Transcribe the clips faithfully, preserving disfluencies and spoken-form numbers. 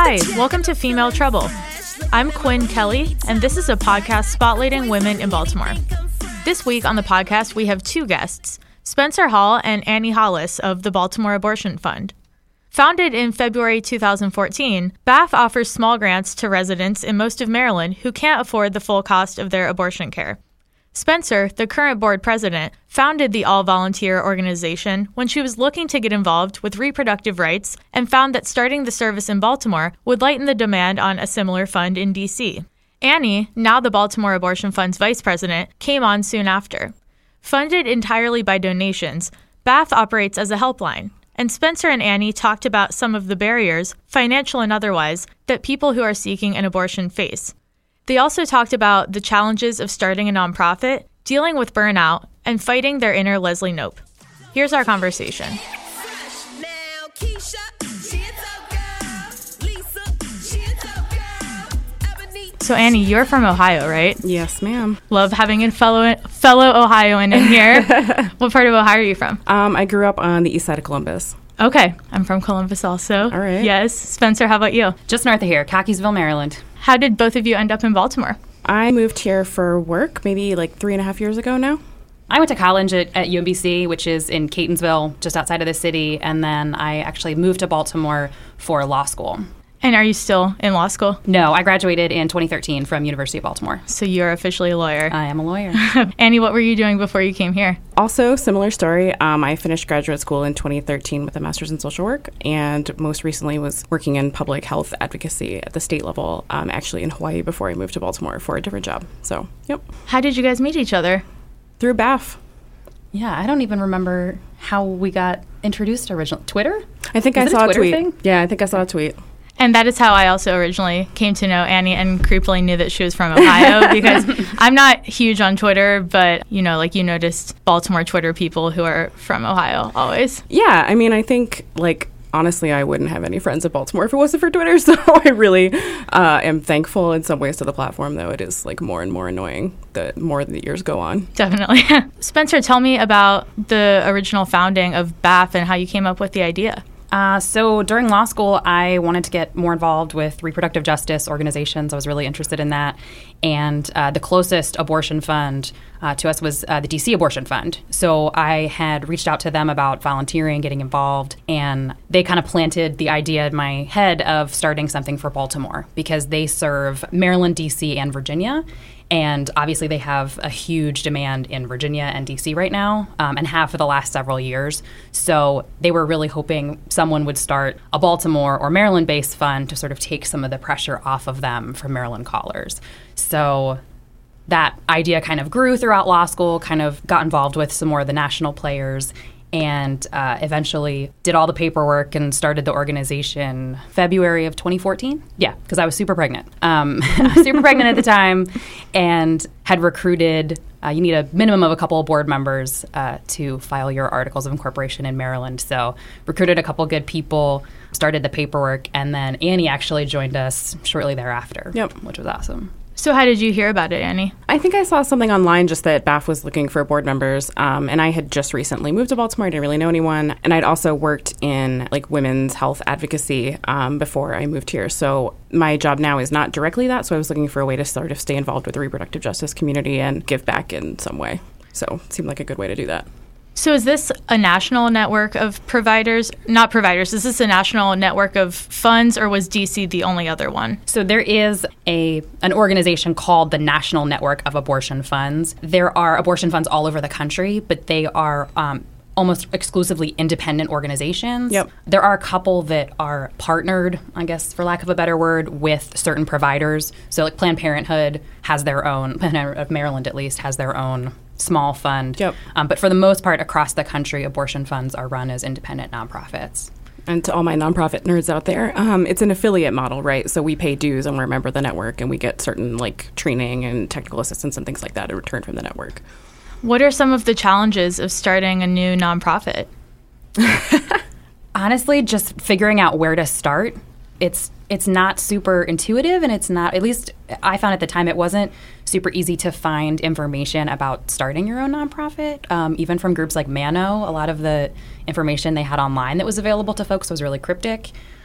Hi, welcome to Female Trouble. I'm Quinn Kelly, and this is a podcast spotlighting women in Baltimore. This week on the podcast, we have two guests, Spencer Hall and Annie Hollis of the Baltimore Abortion Fund. Founded in February two thousand fourteen, B A F offers small grants to residents in most of Maryland who can't afford the full cost of their abortion care. Spencer, the current board president, founded the all-volunteer organization when she was looking to get involved with reproductive rights and found that starting the service in Baltimore would lighten the demand on a similar fund in D C. Annie, now the Baltimore Abortion Fund's vice president, came on soon after. Funded entirely by donations, B A F operates as a helpline, and Spencer and Annie talked about some of the barriers, financial and otherwise, that people who are seeking an abortion face. They also talked about the challenges of starting a nonprofit, dealing with burnout, and fighting their inner Leslie Knope. Here's our conversation. So Annie, you're from Ohio, right? Yes, ma'am. Love having a fellow fellow Ohioan in here. What part of Ohio are you from? Um, I grew up on the east side of Columbus. Okay, I'm from Columbus also. All right. Yes. Spencer, how about you? Just north of here, Cockeysville, Maryland. How did both of you end up in Baltimore? I moved here for work maybe like three and a half years ago now. I went to college at, at U M B C, which is in Catonsville, just outside of the city, and then I actually moved to Baltimore for law school. And are you still in law school? No, I graduated in twenty thirteen from University of Baltimore. So you're officially a lawyer. I am a lawyer. Annie, what were you doing before you came here? Also, similar story. Um, I finished graduate school in twenty thirteen with a master's in social work, and most recently was working in public health advocacy at the state level, um, actually in Hawaii before I moved to Baltimore for a different job. So, yep. How did you guys meet each other? Through B A F. Yeah, I don't even remember how we got introduced originally. Twitter? I think Is I it saw a a Twitter tweet. thing? Yeah, I think I saw a tweet. And that is how I also originally came to know Annie and creepily knew that she was from Ohio because I'm not huge on Twitter, but, you know, like you noticed Baltimore Twitter people who are from Ohio always. Yeah, I mean, I think, like, honestly, I wouldn't have any friends in Baltimore if it wasn't for Twitter, so I really uh, am thankful in some ways to the platform, though it is, like, more and more annoying the more the years go on. Definitely. Spencer, tell me about the original founding of B A F and how you came up with the idea. Uh, so during law school, I wanted to get more involved with reproductive justice organizations. I was really interested in that. And uh, the closest abortion fund uh, to us was uh, the D C Abortion Fund. So I had reached out to them about volunteering, getting involved, and they kind of planted the idea in my head of starting something for Baltimore because they serve Maryland, D C, and Virginia. And obviously they have a huge demand in Virginia and D C right now, um, and have for the last several years. So they were really hoping someone would start a Baltimore or Maryland-based fund to sort of take some of the pressure off of them from Maryland callers. So that idea kind of grew throughout law school, kind of got involved with some more of the national players, and uh, eventually did all the paperwork and started the organization February of twenty fourteen. Yeah, because I was super pregnant. Um, I was super pregnant at the time and had recruited, uh, you need a minimum of a couple of board members uh, to file your articles of incorporation in Maryland. So recruited a couple good people, started the paperwork, and then Annie actually joined us shortly thereafter, Yep. which was awesome. So how did you hear about it, Annie? I think I saw something online just that B A F was looking for board members, um, and I had just recently moved to Baltimore. I didn't really know anyone, and I'd also worked in like women's health advocacy um, before I moved here. So my job now is not directly that, so I was looking for a way to sort of stay involved with the reproductive justice community and give back in some way. So it seemed like a good way to do that. So is this a national network of providers? Not providers. Is this a national network of funds, or was D C the only other one? So there is a an organization called the National Network of Abortion Funds. There are abortion funds all over the country, but they are um, almost exclusively independent organizations. Yep. There are a couple that are partnered, I guess, for lack of a better word, with certain providers. So like Planned Parenthood has their own, Planned Parenthood of Maryland at least, has their own small fund. Yep. Um, but for the most part, across the country, abortion funds are run as independent nonprofits. And to all my nonprofit nerds out there, um, it's an affiliate model, right? So we pay dues and we're a member of the network, and we get certain like training and technical assistance and things like that in return from the network. What are some of the challenges of starting a new nonprofit? Honestly, just figuring out where to start. It's it's not super intuitive, and it's not, at least I found at the time, it wasn't super easy to find information about starting your own nonprofit. Um, even from groups like Mano, a lot of the information they had online that was available to folks was really cryptic.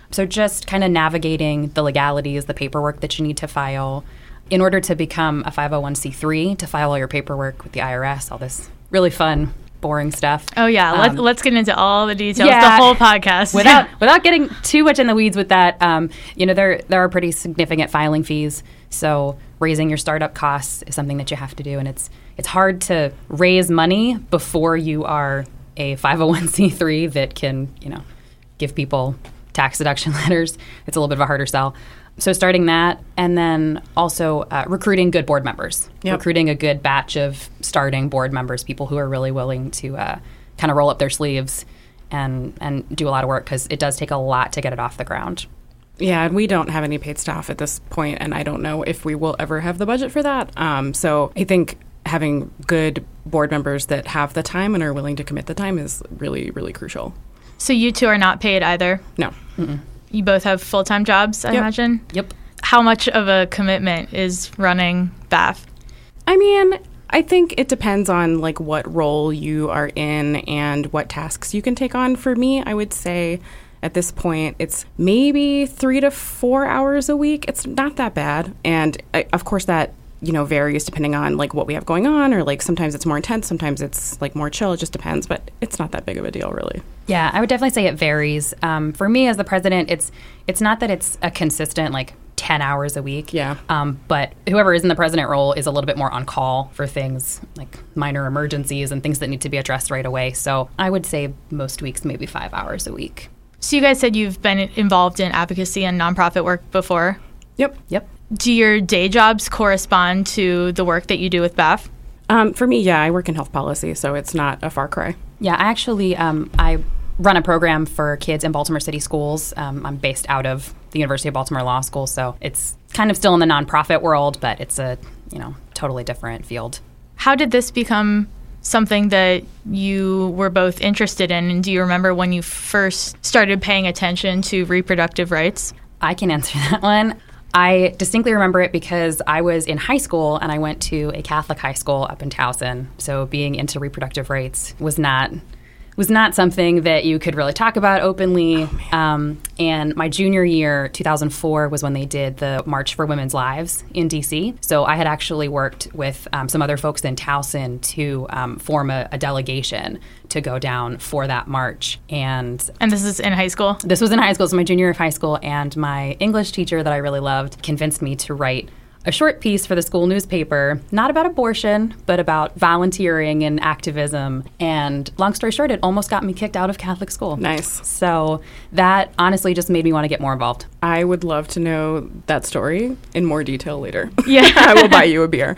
So just kind of navigating the legalities, the paperwork that you need to file. In order to become a five oh one c three, to file all your paperwork with the I R S, all this really fun, boring stuff. Oh, yeah. Um, let's, let's get into all the details, yeah, the whole podcast. Without without getting too much in the weeds with that, um, you know, there there are pretty significant filing fees. So raising your startup costs is something that you have to do. And it's it's hard to raise money before you are a five oh one c three that can, you know, give people tax deduction letters. It's a little bit of a harder sell. So starting that, and then also uh, recruiting good board members, yep. recruiting a good batch of starting board members, people who are really willing to uh, kind of roll up their sleeves and, and do a lot of work, because it does take a lot to get it off the ground. Yeah, and we don't have any paid staff at this point, and I don't know if we will ever have the budget for that. Um, so I think having good board members that have the time and are willing to commit the time is really, really crucial. So you two are not paid either? No. Mm-mm. You both have full-time jobs, I yep. imagine? Yep. How much of a commitment is running B A F? I mean, I think it depends on like what role you are in and what tasks you can take on. For me, I would say at this point, it's maybe three to four hours a week. It's not that bad. And uh, of course that, you know, varies depending on like what we have going on, or like sometimes it's more intense, sometimes it's like more chill. It just depends, but it's not that big of a deal, really. Yeah, I would definitely say it varies. Um, for me as the president, it's it's not that it's a consistent like ten hours a week. Yeah. Um, but whoever is in the president role is a little bit more on call for things like minor emergencies and things that need to be addressed right away. So I would say most weeks maybe five hours a week. So you guys said you've been involved in advocacy and nonprofit work before? Yep. Yep. Do your day jobs correspond to the work that you do with B A F? Um, for me, yeah, I work in health policy, so it's not a far cry. Yeah, I actually, um, I run a program for kids in Baltimore City schools. Um, I'm based out of the University of Baltimore Law School, so it's kind of still in the nonprofit world, but it's a, you know, totally different field. How did this become something that you were both interested in? And do you remember when you first started paying attention to reproductive rights? I can answer that one. I distinctly remember it because I was in high school and I went to a Catholic high school up in Towson. So being into reproductive rights was not was not something that you could really talk about openly. Oh, um, and my junior year, two thousand four, was when they did the March for Women's Lives in D C. So I had actually worked with um, some other folks in Towson to um, form a, a delegation to go down for that march. And and this is in high school? This was in high school, so my junior year of high school, and my English teacher that I really loved convinced me to write a short piece for the school newspaper, not about abortion, but about volunteering and activism. And long story short, it almost got me kicked out of Catholic school. Nice. So that honestly just made me want to get more involved. I would love to know that story in more detail later. Yeah. I will buy you a beer.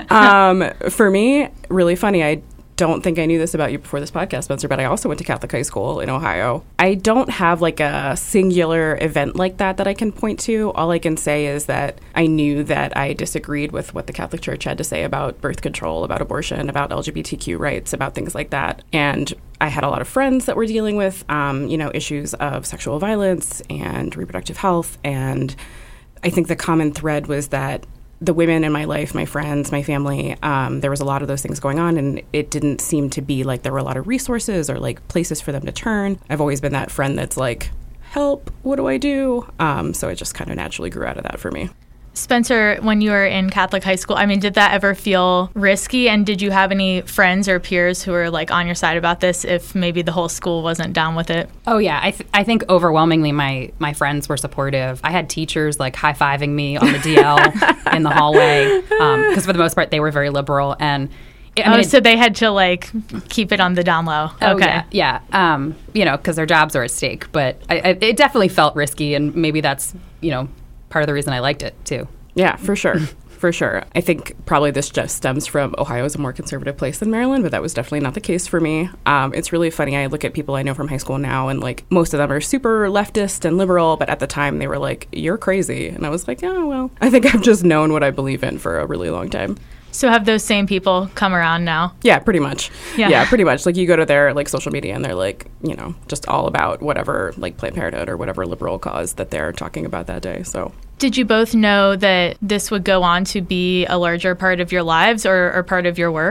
Um, for me, really funny, I don't think I knew this about you before this podcast, Spencer, but I also went to Catholic high school in Ohio. I don't have like a singular event like that that I can point to. All I can say is that I knew that I disagreed with what the Catholic Church had to say about birth control, about abortion, about L G B T Q rights, about things like that. And I had a lot of friends that were dealing with, um, you know, issues of sexual violence and reproductive health. And I think the common thread was that the women in my life, my friends, my family, um, there was a lot of those things going on, and it didn't seem to be like there were a lot of resources or like places for them to turn. I've always been that friend that's like, help, what do I do? Um, so it just kind of naturally grew out of that for me. Spencer, when you were in Catholic high school, I mean, did that ever feel risky? And did you have any friends or peers who were like on your side about this if maybe the whole school wasn't down with it? Oh, yeah. I th- I think overwhelmingly my, my friends were supportive. I had teachers like high-fiving me on the D L in the hallway because um, for the most part they were very liberal. And I mean, oh, it, so they had to like keep it on the down low. Oh, okay. Yeah. yeah. Um, you know, because their jobs are at stake. But I, I, it definitely felt risky, and maybe that's, you know, part of the reason I liked it, too. Yeah, for sure. For sure. I think probably this just stems from Ohio is a more conservative place than Maryland, but that was definitely not the case for me. Um, it's really funny. I look at people I know from high school now, and like most of them are super leftist and liberal, but at the time they were like, you're crazy. And I was like, oh, well, I think I've just known what I believe in for a really long time. So have those same people come around now? Yeah, pretty much. Yeah. yeah, pretty much. Like you go to their like social media and they're like, you know, just all about whatever like Planned Parenthood or whatever liberal cause that they're talking about that day. So did you both know that this would go on to be a larger part of your lives or, or part of your work?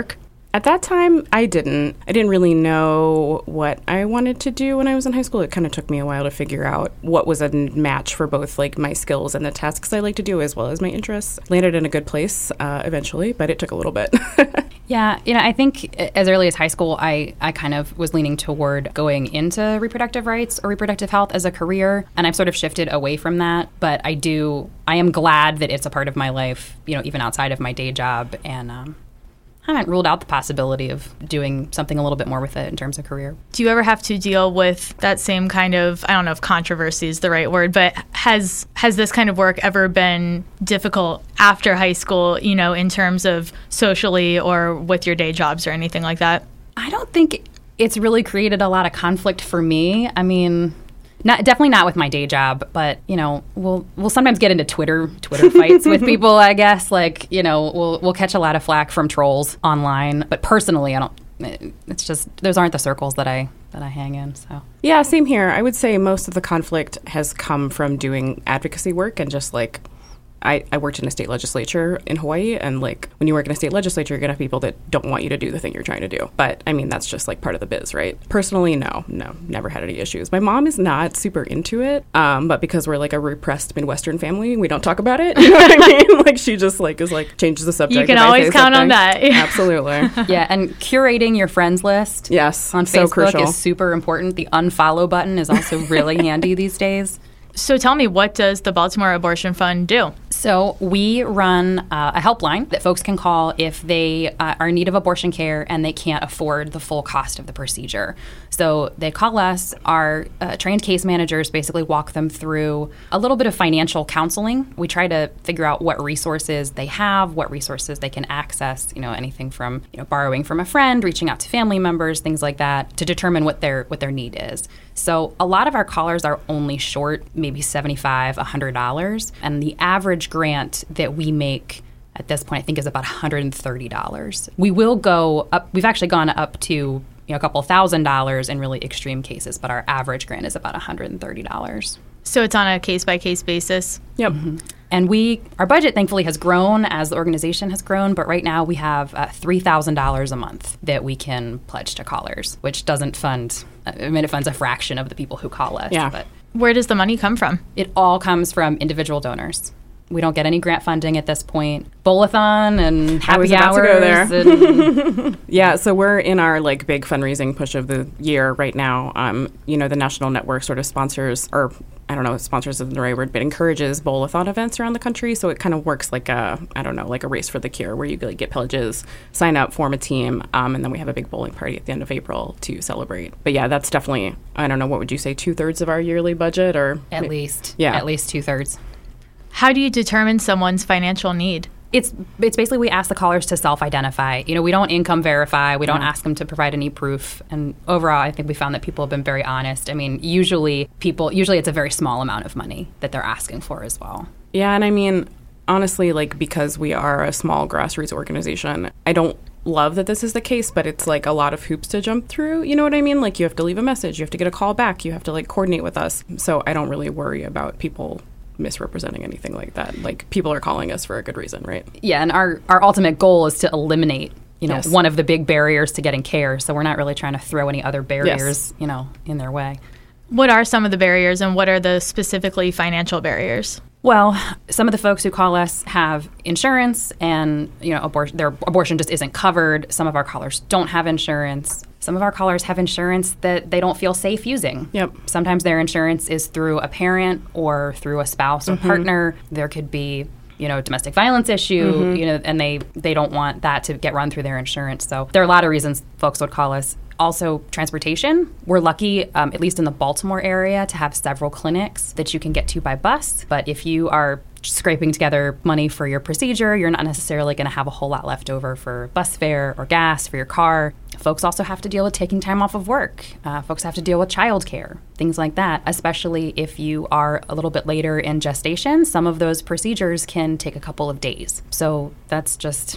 At that time, I didn't. I didn't really know what I wanted to do when I was in high school. It kind of took me a while to figure out what was a match for both like my skills and the tasks I like to do as well as my interests. Landed in a good place uh, eventually, but it took a little bit. Yeah, you know, I think as early as high school, I, I kind of was leaning toward going into reproductive rights or reproductive health as a career, and I've sort of shifted away from that. But I do, I am glad that it's a part of my life, you know, even outside of my day job, and um, I haven't ruled out the possibility of doing something a little bit more with it in terms of career. Do you ever have to deal with that same kind of, I don't know if controversy is the right word, but has has this kind of work ever been difficult after high school, you know, in terms of socially or with your day jobs or anything like that? I don't think it's really created a lot of conflict for me. I mean, not definitely not with my day job, but you know, we'll we'll sometimes get into Twitter Twitter fights with people. I guess like you know, we'll we'll catch a lot of flack from trolls online. But personally, I don't. It's just those aren't the circles that I that I hang in. So yeah, same here. I would say most of the conflict has come from doing advocacy work and just like. I, I worked in a state legislature in Hawaii, and like when you work in a state legislature, you're gonna have people that don't want you to do the thing you're trying to do. But I mean, that's just like part of the biz, right? Personally, no, no, never had any issues. My mom is not super into it, um, but because we're like a repressed Midwestern family, we don't talk about it. You know what I mean? Like she just like is like changes the subject. You can always count something. on that. Absolutely. Yeah, and curating your friends list. Yes, on so Facebook crucial. Is super important. The unfollow button is also really handy these days. So tell me, what does the Baltimore Abortion Fund do? So we run uh, a helpline that folks can call if they uh, are in need of abortion care and they can't afford the full cost of the procedure. So they call us. Our uh, trained case managers basically walk them through a little bit of financial counseling. We try to figure out what resources they have, what resources they can access, you know, anything from, you know, borrowing from a friend, reaching out to family members, things like that, to determine what their what their need is. So a lot of our callers are only short maybe seventy-five dollars, one hundred dollars, and the average grant that we make at this point I think is about one hundred thirty dollars. We will go up, we've actually gone up to you know, a couple thousand dollars in really extreme cases, but our average grant is about one hundred thirty dollars. So it's on a case-by-case basis? Yep. Mm-hmm. And we, our budget thankfully has grown as the organization has grown, but right now we have uh, three thousand dollars a month that we can pledge to callers, which doesn't fund, I mean, it funds a fraction of the people who call us. Yeah. But where does the money come from? It all comes from individual donors. We don't get any grant funding at this point. Bowl-a-thon and happy I was about hours. to go there. And yeah, so we're in our like big fundraising push of the year right now. Um, you know, the national network sort of sponsors, or I don't know if sponsors isn't the right word, but encourages bowl-a-thon events around the country. So it kind of works like a, I don't know, like a race for the cure, where you like, get pledges, sign up, form a team, um, and then we have a big bowling party at the end of April to celebrate. But yeah, that's definitely, I don't know, what would you say, two-thirds of our yearly budget? Or at least. Yeah. At least two-thirds. How do you determine someone's financial need? It's it's basically we ask the callers to self-identify. You know, we don't income verify. We don't Yeah. ask them to provide any proof. And overall, I think we found that people have been very honest. I mean, usually people, usually it's a very small amount of money that they're asking for as well. Yeah, and I mean, honestly, like, because we are a small grassroots organization, I don't love that this is the case, but it's like a lot of hoops to jump through. You know what I mean? Like, you have to leave a message, you have to get a call back, you have to like coordinate with us. So I don't really worry about people misrepresenting anything like that. Like, people are calling us for a good reason, right? Yeah, and our, our ultimate goal is to eliminate, you know, Yes. one of the big barriers to getting care. So we're not really trying to throw any other barriers, Yes. you know, in their way. What are some of the barriers, and what are the specifically financial barriers? Well, some of the folks who call us have insurance, and you know, abor- their abortion just isn't covered. Some of our callers don't have insurance. Some of our callers have insurance that they don't feel safe using. Yep. Sometimes their insurance is through a parent or through a spouse or Mm-hmm. partner. There could be, you know, domestic violence issue, Mm-hmm. you know, and they they don't want that to get run through their insurance. So there are a lot of reasons folks would call us. Also, transportation. We're lucky, um, at least in the Baltimore area, to have several clinics that you can get to by bus. But if you are scraping together money for your procedure, you're not necessarily going to have a whole lot left over for bus fare or gas for your car. Folks also have to deal with taking time off of work. Uh, folks have to deal with childcare, things like that, especially if you are a little bit later in gestation. Some of those procedures can take a couple of days. So that's just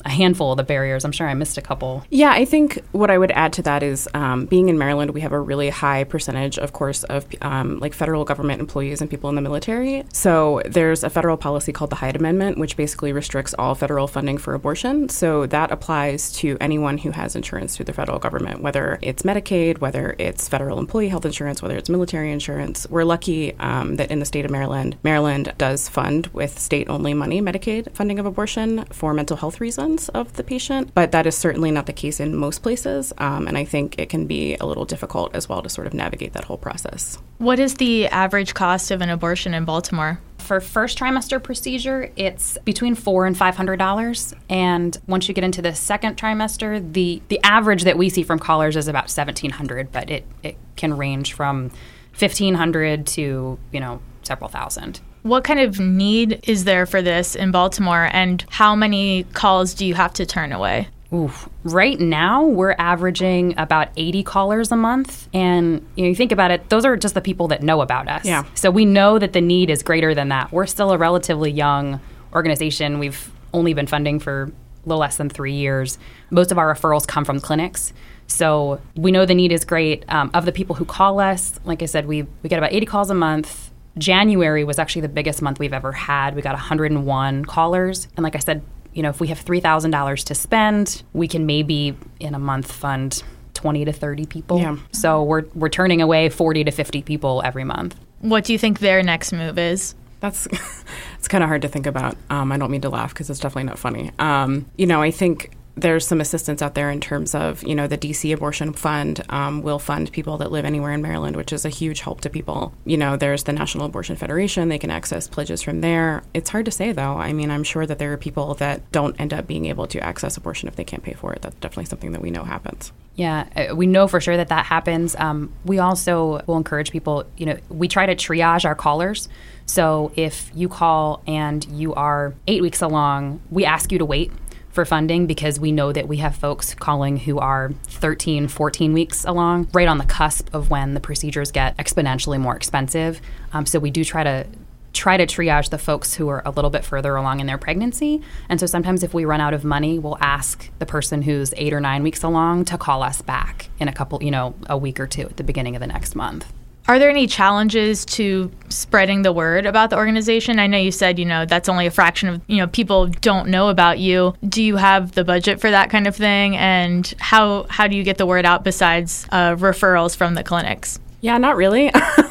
a handful of the barriers. I'm sure I missed a couple. Yeah, I think what I would add to that is um, being in Maryland, we have a really high percentage, of course, of um, like federal government employees and people in the military. So there's a federal policy called the Hyde Amendment, which basically restricts all federal funding for abortion. So that applies to anyone who has insurance through the federal government, whether it's Medicaid, whether it's federal employee health insurance, whether it's military insurance. We're lucky um, that in the state of Maryland, Maryland does fund with state-only money Medicaid funding of abortion for mental health reasons of the patient, but that is certainly not the case in most places, um, and I think it can be a little difficult as well to sort of navigate that whole process. What is the average cost of an abortion in Baltimore? For first trimester procedure, it's between four and five hundred dollars, and once you get into the second trimester, the the average that we see from callers is about seventeen hundred, but it it can range from fifteen hundred to you know several thousand. What kind of need is there for this in Baltimore, and how many calls do you have to turn away? Oof. Right now, we're averaging about eighty callers a month. And you know, you think about it, those are just the people that know about us. Yeah. So we know that the need is greater than that. We're still a relatively young organization. We've only been funding for a little less than three years. Most of our referrals come from clinics. So we know the need is great. Um, of the people who call us, like I said, we, we get about eighty calls a month. January was actually the biggest month we've ever had. We got one hundred one callers. And like I said, you know, if we have three thousand dollars to spend, we can maybe in a month fund twenty to thirty people. Yeah. So we're we're turning away forty to fifty people every month. What do you think their next move is? That's it's kind of hard to think about. Um, I don't mean to laugh because it's definitely not funny. Um, you know, I think there's some assistance out there in terms of, you know, the D C Abortion Fund um, will fund people that live anywhere in Maryland, which is a huge help to people. You know, there's the National Abortion Federation. They can access pledges from there. It's hard to say, though. I mean, I'm sure that there are people that don't end up being able to access abortion if they can't pay for it. That's definitely something that we know happens. Yeah, uh, we know for sure that that happens. Um, we also will encourage people, you know, we try to triage our callers. So if you call and you are eight weeks along, we ask you to wait for funding because we know that we have folks calling who are thirteen, fourteen weeks along, right on the cusp of when the procedures get exponentially more expensive. Um, so we do try to try to triage the folks who are a little bit further along in their pregnancy. And so sometimes if we run out of money, we'll ask the person who's eight or nine weeks along to call us back in a couple, you know, a week or two at the beginning of the next month. Are there any challenges to spreading the word about the organization? I know you said, you know, that's only a fraction of, you know, people don't know about you. Do you have the budget for that kind of thing? And how how do you get the word out besides uh, referrals from the clinics? Yeah, not really.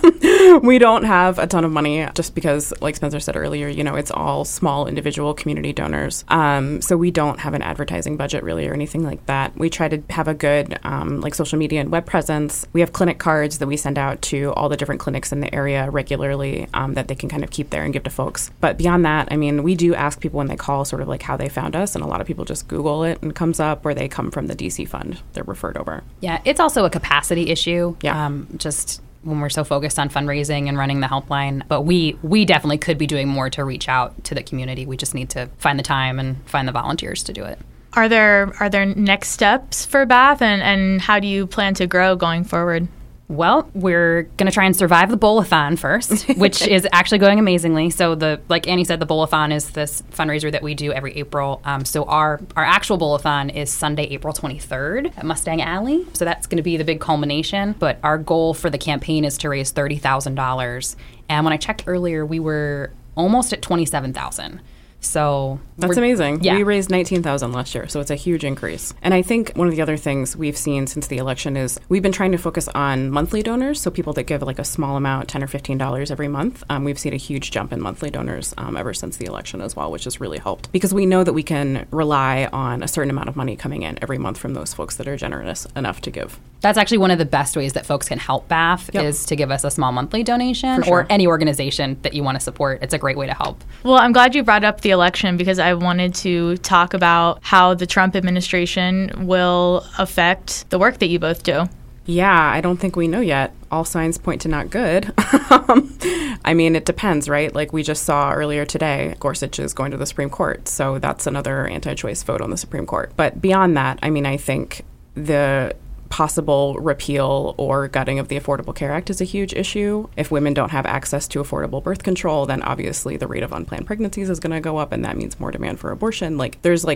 We don't have a ton of money just because, like Spencer said earlier, you know, it's all small individual community donors. Um, so we don't have an advertising budget really or anything like that. We try to have a good um, like social media and web presence. We have clinic cards that we send out to all the different clinics in the area regularly um, that they can kind of keep there and give to folks. But beyond that, I mean, we do ask people when they call sort of like how they found us. And a lot of people just Google it and it comes up, or they come from the D C fund. They're referred over. Yeah, it's also a capacity issue. Yeah. Um, just when we're so focused on fundraising and running the helpline. But we we definitely could be doing more to reach out to the community. We just need to find the time and find the volunteers to do it. Are there are there next steps for Bath, and, and how do you plan to grow going forward? Well, we're going to try and survive the Bowl-a-thon first, which is actually going amazingly. So, the like Annie said, the Bowl-a-thon is this fundraiser that we do every April. Um, so, our, our actual Bowl-a-thon is Sunday, April twenty-third at Mustang Alley. So, that's going to be the big culmination. But our goal for the campaign is to raise thirty thousand dollars. And when I checked earlier, we were almost at twenty-seven thousand dollars. So that's amazing. Yeah. We raised nineteen thousand dollars last year, so it's a huge increase. And I think one of the other things we've seen since the election is we've been trying to focus on monthly donors, so people that give like a small amount, ten dollars or fifteen dollars every month. Um, we've seen a huge jump in monthly donors um, ever since the election as well, which has really helped because we know that we can rely on a certain amount of money coming in every month from those folks that are generous enough to give. That's actually one of the best ways that folks can help Bath Yep. is to give us a small monthly donation For sure. or any organization that you want to support. It's a great way to help. Well, I'm glad you brought up the election because I wanted to talk about how the Trump administration will affect the work that you both do. Yeah, I don't think we know yet. All signs point to not good. um, I mean, it depends, right? Like we just saw earlier today, Gorsuch is going to the Supreme Court. So that's another anti-choice vote on the Supreme Court. But beyond that, I mean, I think the possible repeal or gutting of the Affordable Care Act is a huge issue. If women don't have access to affordable birth control, then obviously the rate of unplanned pregnancies is going to go up, and that means more demand for abortion. Like, there's like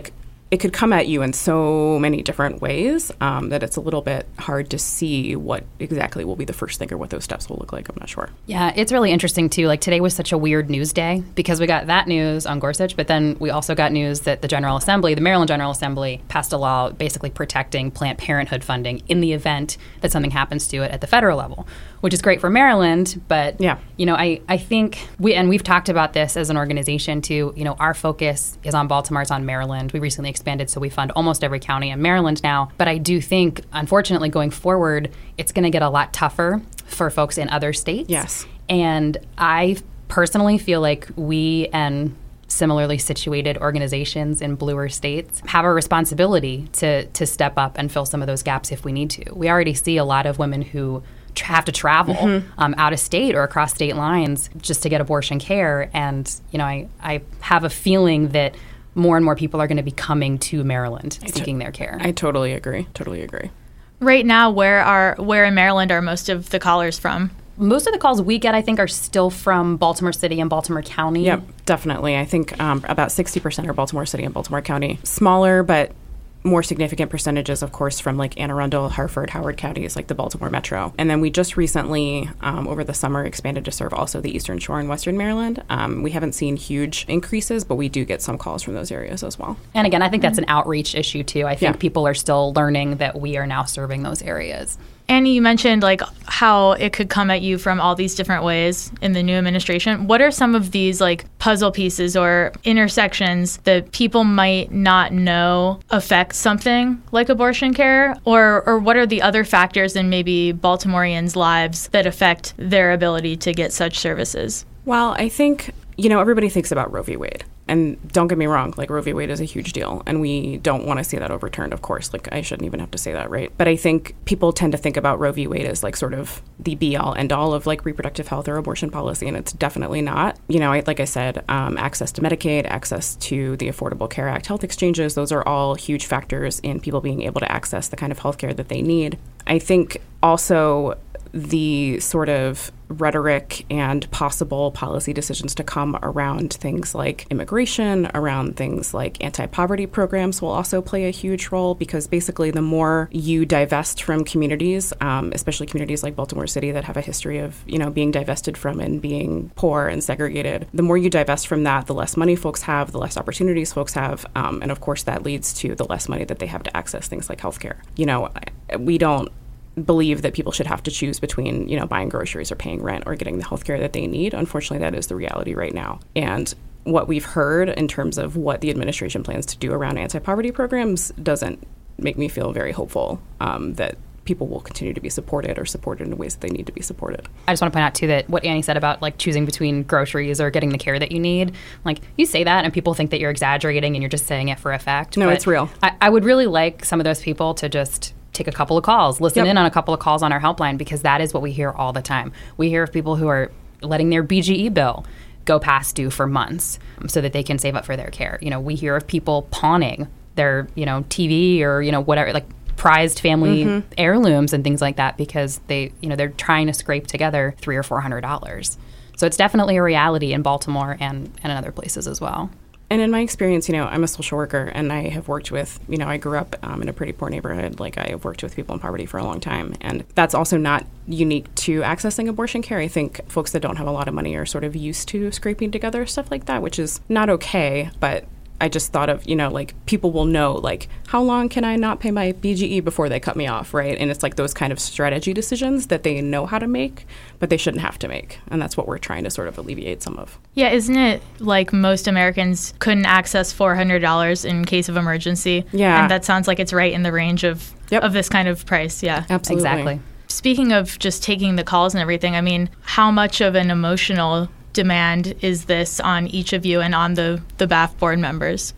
it could come at you in so many different ways um, that it's a little bit hard to see what exactly will be the first thing or what those steps will look like. I'm not sure. Yeah, it's really interesting, too. Like, today was such a weird news day because we got that news on Gorsuch, but then we also got news that the General Assembly, the Maryland General Assembly, passed a law basically protecting Planned Parenthood funding in the event that something happens to it at the federal level, which is great for Maryland. But, yeah. you know, I, I think, we and we've talked about this as an organization, too. You know, our focus is on Baltimore, it's on Maryland. We recently expanded, so we fund almost every county in Maryland now. But I do think, unfortunately, going forward, it's going to get a lot tougher for folks in other states. Yes. And I personally feel like we and similarly situated organizations in bluer states have a responsibility to to step up and fill some of those gaps if we need to. We already see a lot of women who tra- have to travel mm-hmm. um, out of state or across state lines just to get abortion care. And, you know, I, I have a feeling that more and more people are going to be coming to Maryland seeking their care. I totally agree. Totally agree. Right now, where are where in Maryland are most of the callers from? Most of the calls we get, I think, are still from Baltimore City and Baltimore County. Yep, definitely. I think um, about sixty percent are Baltimore City and Baltimore County. Smaller, but more significant percentages, of course, from like Anne Arundel, Harford, Howard counties, like the Baltimore Metro. And then we just recently, um, over the summer, expanded to serve also the Eastern Shore and Western Maryland. Um, we haven't seen huge increases, but we do get some calls from those areas as well. And again, I think that's an outreach issue, too. I think yeah. people are still learning that we are now serving those areas. Annie, you mentioned like how it could come at you from all these different ways in the new administration. What are some of these like puzzle pieces or intersections that people might not know affect something like abortion care? Or or what are the other factors in maybe Baltimoreans' lives that affect their ability to get such services? Well, I think, you know, everybody thinks about Roe v. Wade. And don't get me wrong, like Roe v. Wade is a huge deal, and we don't want to see that overturned, of course. Like, I shouldn't even have to say that, right? But I think people tend to think about Roe v. Wade as like sort of the be-all, end-all of like reproductive health or abortion policy, and it's definitely not. You know, I, like I said, um, access to Medicaid, access to the Affordable Care Act health exchanges, those are all huge factors in people being able to access the kind of health care that they need. I think also the sort of rhetoric and possible policy decisions to come around things like immigration, around things like anti-poverty programs will also play a huge role, because basically the more you divest from communities, um, especially communities like Baltimore City that have a history of, you know, being divested from and being poor and segregated, the more you divest from that, the less money folks have, the less opportunities folks have, um, and of course that leads to the less money that they have to access things like healthcare. You know, we don't believe that people should have to choose between, you know, buying groceries or paying rent or getting the healthcare that they need. Unfortunately, that is the reality right now. And what we've heard in terms of what the administration plans to do around anti-poverty programs doesn't make me feel very hopeful um, that people will continue to be supported or supported in the ways that they need to be supported. I just want to point out, too, that what Annie said about like choosing between groceries or getting the care that you need, like you say that and people think that you're exaggerating and you're just saying it for a fact. No, but it's real. I, I would really like some of those people to just take a couple of calls, listen yep. in on a couple of calls on our helpline, because that is what we hear all the time. We hear of people who are letting their B G E bill go past due for months so that they can save up for their care. You know, we hear of people pawning their, you know, T V or, you know, whatever, like prized family mm-hmm. heirlooms and things like that, because they, you know, they're trying to scrape together three or four hundred dollars. So it's definitely a reality in Baltimore and, and in other places as well. And in my experience, you know, I'm a social worker, and I have worked with, you know, I grew up um, in a pretty poor neighborhood. Like, I have worked with people in poverty for a long time. And that's also not unique to accessing abortion care. I think folks that don't have a lot of money are sort of used to scraping together stuff like that, which is not okay. But I just thought of, you know, like, people will know, like, how long can I not pay my B G E before they cut me off, right? And it's like those kind of strategy decisions that they know how to make, but they shouldn't have to make. And that's what we're trying to sort of alleviate some of. Yeah, isn't it like most Americans couldn't access four hundred dollars in case of emergency? Yeah. And that sounds like it's right in the range of, yep. of this kind of price, yeah. Absolutely. Exactly. Speaking of just taking the calls and everything, I mean, how much of an emotional demand is this on each of you and on the, the B A F board members?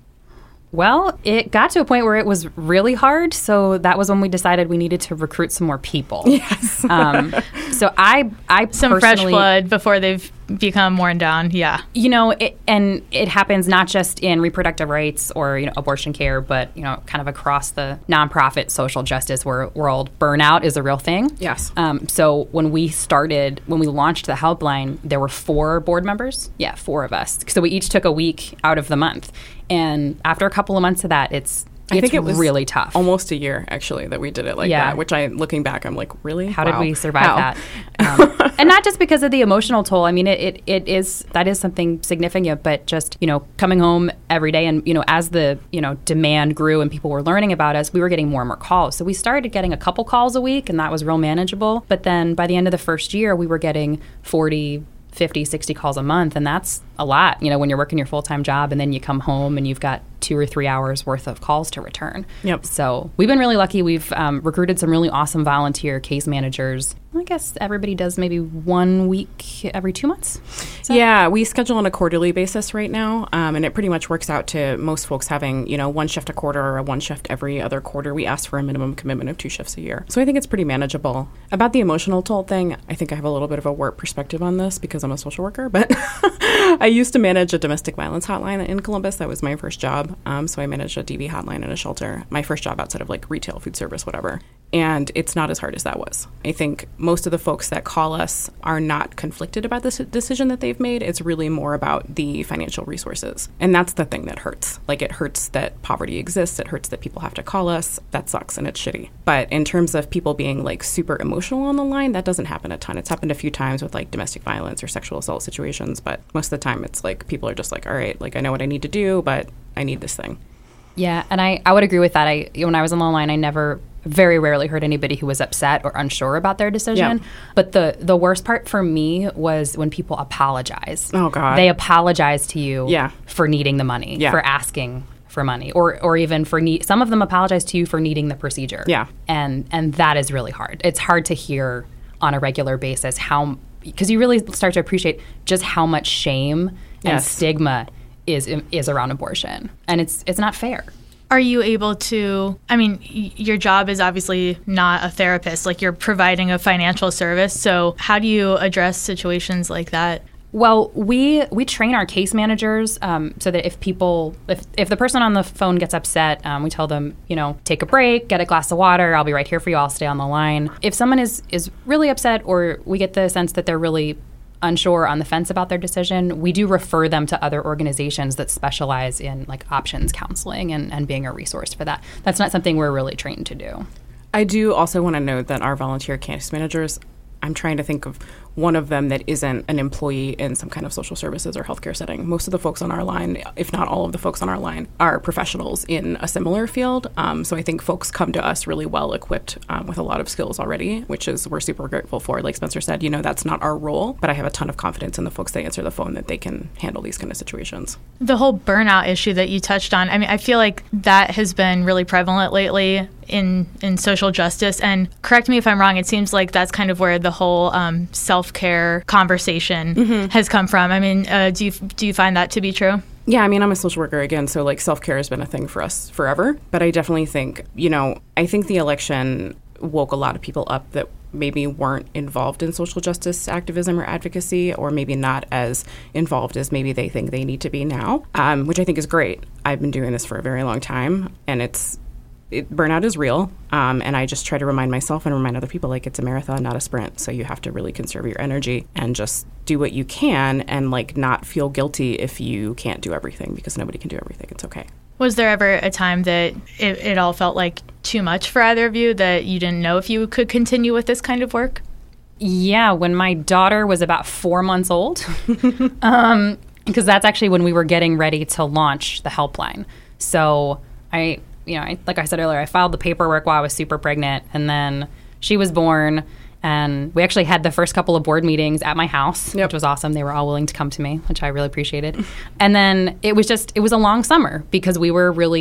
Well, it got to a point where it was really hard, so that was when we decided we needed to recruit some more people. Yes. um, so I, I some fresh personally, blood before they've become worn down. Yeah. You know, it, and it happens not just in reproductive rights or, you know, abortion care, but, you know, kind of across the nonprofit social justice wor- world. Burnout is a real thing. Yes. Um, so when we started, when we launched the helpline, there were four board members. Yeah, four of us. So we each took a week out of the month. And after a couple of months of that, it's I it's think it was really tough. Almost a year, actually, that we did it like Yeah. that, which I, looking back, I'm like, really? How Wow. did we survive How? that? Um, and not just because of the emotional toll. I mean, it, it, it is, that is something significant, but just, you know, coming home every day and, you know, as the, you know, demand grew and people were learning about us, we were getting more and more calls. So we started getting a couple calls a week and that was real manageable. But then by the end of the first year, we were getting forty, fifty, sixty calls a month. And that's a lot, you know, when you're working your full-time job and then you come home and you've got two or three hours worth of calls to return. Yep. So we've been really lucky. We've um, recruited some really awesome volunteer case managers. I guess everybody does maybe one week every two months. So. Yeah, we schedule on a quarterly basis right now, um, and it pretty much works out to most folks having, you know, one shift a quarter or one shift every other quarter. We ask for a minimum commitment of two shifts a year. So I think it's pretty manageable. About the emotional toll thing, I think I have a little bit of a warped perspective on this because I'm a social worker, but I used to manage a domestic violence hotline in Columbus. That was my first job. Um, so I managed a D V hotline in a shelter. My first job outside of like retail, food service, whatever. And it's not as hard as that was. I think most of the folks that call us are not conflicted about this decision that they've made. It's really more about the financial resources. And that's the thing that hurts. Like, it hurts that poverty exists. It hurts that people have to call us. That sucks and it's shitty. But in terms of people being like super emotional on the line, that doesn't happen a ton. It's happened a few times with like domestic violence or sexual assault situations. But most of the time it's like people are just like, all right, like I know what I need to do, but I need this thing. Yeah, and I, I would agree with that. I when I was on the line, I never, very rarely heard anybody who was upset or unsure about their decision. Yeah. But the, the worst part for me was when people apologize. Oh, God. They apologize to you Yeah. for needing the money, Yeah. for asking for money, or or even for need. Some of them apologize to you for needing the procedure. Yeah. And and that is really hard. It's hard to hear on a regular basis how, because you really start to appreciate just how much shame and Yes. stigma is is around abortion, and it's it's not fair. Are you able to, I mean, y- your job is obviously not a therapist, like you're providing a financial service. So how do you address situations like that? Well, we we train our case managers um, so that if people, if, if the person on the phone gets upset, um, we tell them, you know, take a break, get a glass of water. I'll be right here for you. I'll stay on the line. If someone is, is really upset, or we get the sense that they're really unsure, on the fence about their decision, we do refer them to other organizations that specialize in like options counseling and, and being a resource for that. That's not something we're really trained to do. I do also want to note that our volunteer case managers, I'm trying to think of one of them that isn't an employee in some kind of social services or healthcare setting. Most of the folks on our line, if not all of the folks on our line, are professionals in a similar field. Um, so I think folks come to us really well equipped um, with a lot of skills already, which is we're super grateful for. Like Spencer said, you know, that's not our role, but I have a ton of confidence in the folks that answer the phone that they can handle these kind of situations. The whole burnout issue that you touched on, I mean, I feel like that has been really prevalent lately in, in social justice. And correct me if I'm wrong, it seems like that's kind of where the whole um, self-care conversation mm-hmm. has come from. I mean, uh, do you do you find that to be true? Yeah, I mean, I'm a social worker again, so like self-care has been a thing for us forever. But I definitely think, you know, I think the election woke a lot of people up that maybe weren't involved in social justice activism or advocacy, or maybe not as involved as maybe they think they need to be now, um, which I think is great. I've been doing this for a very long time, and it's It, burnout is real, um, and I just try to remind myself and remind other people, like, it's a marathon, not a sprint, so you have to really conserve your energy and just do what you can and, like, not feel guilty if you can't do everything, because nobody can do everything. It's okay. Was there ever a time that it, it all felt like too much for either of you, that you didn't know if you could continue with this kind of work? Yeah, when my daughter was about four months old, um, because that's actually when we were getting ready to launch the helpline. So I... You know, I, like I said earlier, I filed the paperwork while I was super pregnant, and then she was born, and we actually had the first couple of board meetings at my house, yep. which was awesome. They were all willing to come to me, which I really appreciated. And then it was just, it was a long summer because we were really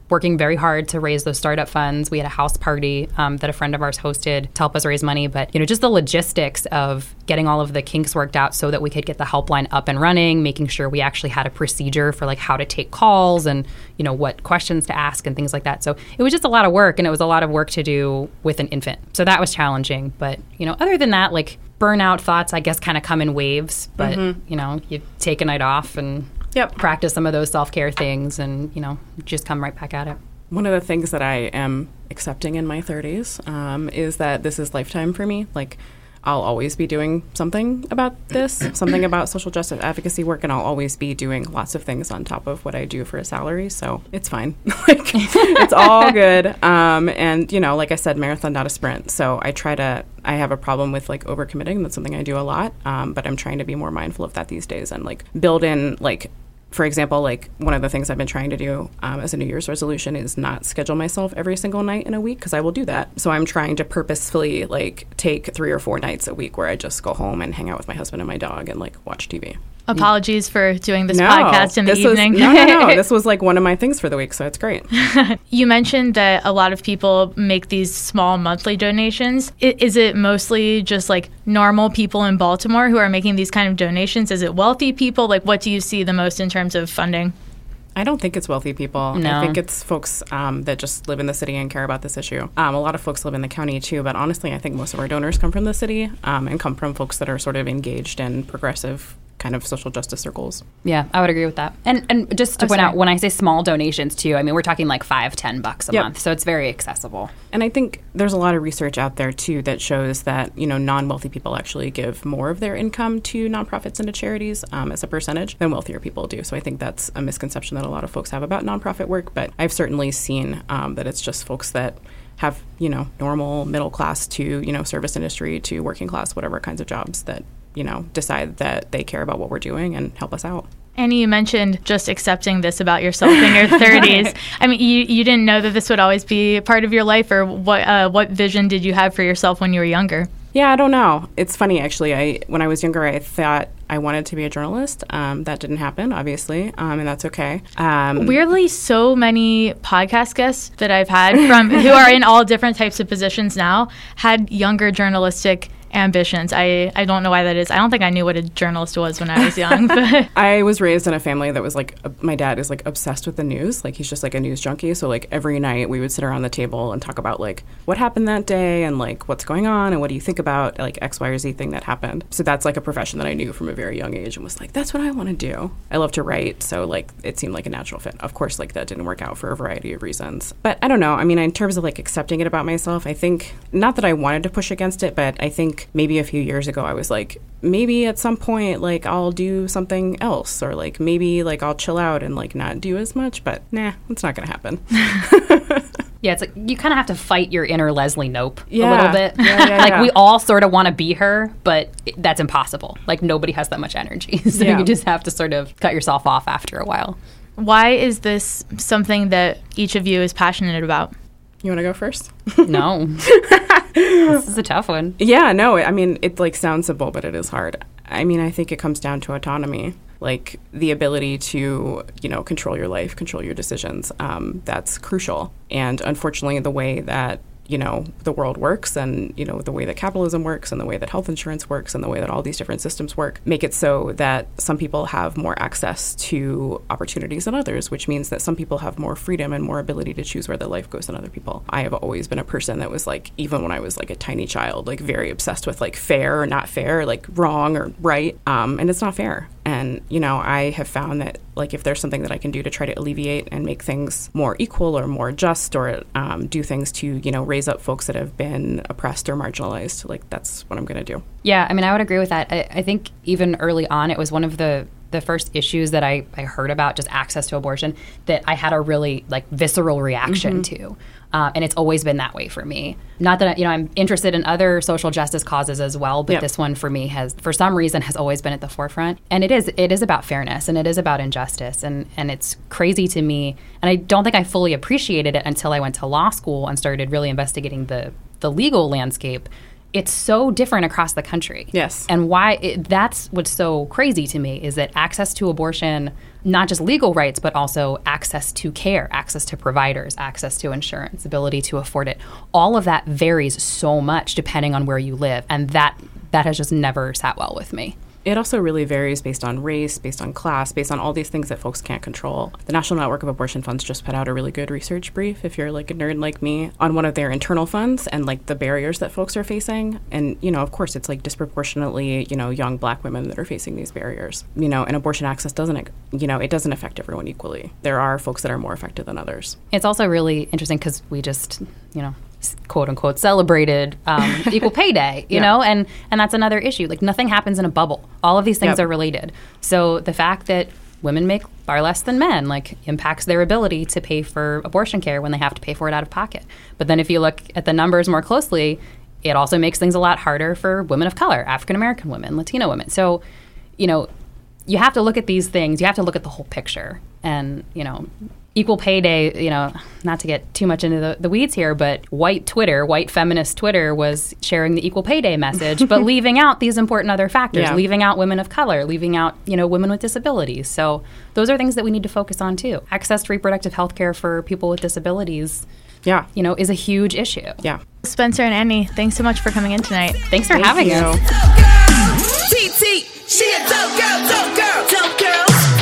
working very hard to raise those startup funds. We had a house party um, that a friend of ours hosted to help us raise money. But, you know, just the logistics of getting all of the kinks worked out so that we could get the helpline up and running, making sure we actually had a procedure for like how to take calls and, you know, what questions to ask and things like that. So it was just a lot of work, and it was a lot of work to do with an infant. So that was challenging. But, you know, other than that, like burnout thoughts, I guess, kind of come in waves. But, mm-hmm. you know, you take a night off and Yep. practice some of those self-care things and, you know, just come right back at it. One of the things that I am accepting in my thirties um, is that this is lifetime for me. Like, I'll always be doing something about this, something about social justice advocacy work, and I'll always be doing lots of things on top of what I do for a salary. So it's fine. Like, it's all good. Um, and, you know, like I said, marathon, not a sprint. So I try to, I have a problem with like overcommitting. That's something I do a lot. Um, but I'm trying to be more mindful of that these days and like build in like, for example, like one of the things I've been trying to do um, as a New Year's resolution is not schedule myself every single night in a week because I will do that. So I'm trying to purposefully like take three or four nights a week where I just go home and hang out with my husband and my dog and like watch T V. Apologies for doing this no, podcast in the this evening. Was, no, no, no. This was like one of my things for the week, so it's great. You mentioned that a lot of people make these small monthly donations. I, is it mostly just like normal people in Baltimore who are making these kind of donations? Is it wealthy people? Like, what do you see the most in terms of funding? I don't think it's wealthy people. No. I think it's folks um, that just live in the city and care about this issue. Um, a lot of folks live in the county, too, but honestly, I think most of our donors come from the city um, and come from folks that are sort of engaged in progressive kind of social justice circles. Yeah, I would agree with that. And and just to oh, point sorry. out, when I say small donations, too, I mean, we're talking like five, ten bucks a yep. month, so it's very accessible. And I think there's a lot of research out there, too, that shows that, you know, non-wealthy people actually give more of their income to nonprofits and to charities um, as a percentage than wealthier people do. So I think that's a misconception that a lot of folks have about nonprofit work, but I've certainly seen um, that it's just folks that have, you know, normal middle class to, you know, service industry to working class, whatever kinds of jobs that, you know, decide that they care about what we're doing and help us out. Annie, you mentioned just accepting this about yourself in your thirties. I mean, you, you didn't know that this would always be part of your life, or what uh, what vision did you have for yourself when you were younger? Yeah, I don't know. It's funny, actually. I when I was younger, I thought I wanted to be a journalist. Um, that didn't happen, obviously, um, and that's okay. Um, Weirdly, so many podcast guests that I've had from who are in all different types of positions now had younger journalistic ambitions. I, I don't know why that is. I don't think I knew what a journalist was when I was young. But I was raised in a family that was like, uh, my dad is like obsessed with the news. Like he's just like a news junkie. So like every night we would sit around the table and talk about like what happened that day and like what's going on and what do you think about like X, Y, or Z thing that happened. So that's like a profession that I knew from a very young age and was like, that's what I want to do. I love to write. So like it seemed like a natural fit. Of course, like that didn't work out for a variety of reasons. But I don't know. I mean, in terms of like accepting it about myself, I think not that I wanted to push against it, but I think maybe a few years ago I was like, maybe at some point like I'll do something else, or like maybe like I'll chill out and like not do as much, but nah, it's not gonna happen. Yeah, it's like you kind of have to fight your inner Leslie Knope yeah. a little bit. Yeah, yeah, like yeah. we all sort of want to be her, but it, that's impossible. Like nobody has that much energy, so yeah. you just have to sort of cut yourself off after a while. Why is this something that each of you is passionate about? You want to go first? No. This is a tough one. Yeah, no, I mean, it like sounds simple, but it is hard. I mean, I think it comes down to autonomy, like the ability to, you know, control your life, control your decisions. Um, that's crucial. And unfortunately, the way that, you know, the world works and, you know, the way that capitalism works and the way that health insurance works and the way that all these different systems work make it so that some people have more access to opportunities than others, which means that some people have more freedom and more ability to choose where their life goes than other people. I have always been a person that was like, even when I was like a tiny child, like very obsessed with like fair or not fair, like wrong or right. Um, and it's not fair. And, you know, I have found that, like, if there's something that I can do to try to alleviate and make things more equal or more just, or um, do things to, you know, raise up folks that have been oppressed or marginalized, like, that's what I'm going to do. Yeah, I mean, I would agree with that. I, I think even early on, it was one of the the first issues that I, I heard about, just access to abortion, that I had a really, like, visceral reaction mm-hmm. to. Uh, and it's always been that way for me. Not that, you know, I'm interested in other social justice causes as well, but yep. this one for me has, for some reason, has always been at the forefront. And it is it is about fairness, and it is about injustice. And, and it's crazy to me. And I don't think I fully appreciated it until I went to law school and started really investigating the, the legal landscape. it's so different across the country. Yes. And why it, that's what's so crazy to me is that access to abortion, not just legal rights, but also access to care, access to providers, access to insurance, ability to afford it, all of that varies so much depending on where you live. And that that has just never sat well with me. It also really varies based on race, based on class, based on all these things that folks can't control. The National Network of Abortion Funds just put out a really good research brief, if you're like a nerd like me, on one of their internal funds and like the barriers that folks are facing. And, you know, of course, it's like disproportionately, you know, young Black women that are facing these barriers. You know, and abortion access doesn't, you know, it doesn't affect everyone equally. There are folks that are more affected than others. It's also really interesting because we just, you know, quote unquote celebrated um, equal pay day, you yeah. know, and and that's another issue. Like nothing happens in a bubble. All of these things yep. are related. So the fact that women make far less than men like impacts their ability to pay for abortion care when they have to pay for it out of pocket. But then if you look at the numbers more closely, it also makes things a lot harder for women of color, African American women, Latino women. So, you know, you have to look at these things. You have to look at the whole picture. And, you know, Equal Pay Day, you know, not to get too much into the, the weeds here, but white Twitter, white feminist Twitter was sharing the Equal Pay Day message, but leaving out these important other factors, yeah. leaving out women of color, leaving out, you know, women with disabilities. So those are things that we need to focus on too. Access to reproductive health care for people with disabilities, yeah, you know, is a huge issue. Yeah. Spencer and Annie, thanks so much for coming in tonight. Thanks for Thank having you. us. T T, she a dope girl, dope girl, dope girl.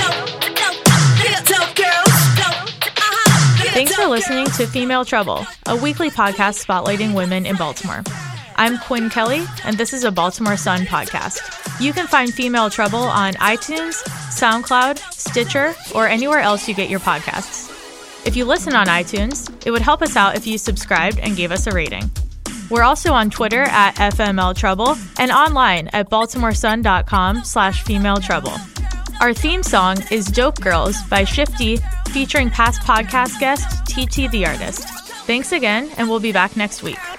Thanks for listening to Female Trouble, a weekly podcast spotlighting women in Baltimore. I'm Quinn Kelly, and this is a Baltimore Sun podcast. You can find Female Trouble on iTunes, SoundCloud, Stitcher, or anywhere else you get your podcasts. If you listen on iTunes, it would help us out if you subscribed and gave us a rating. We're also on Twitter at F M L Trouble and online at baltimoresun.com slash female trouble. Our theme song is Dope Girls by Shifty, featuring past podcast guest T T the Artist. Thanks again, and we'll be back next week.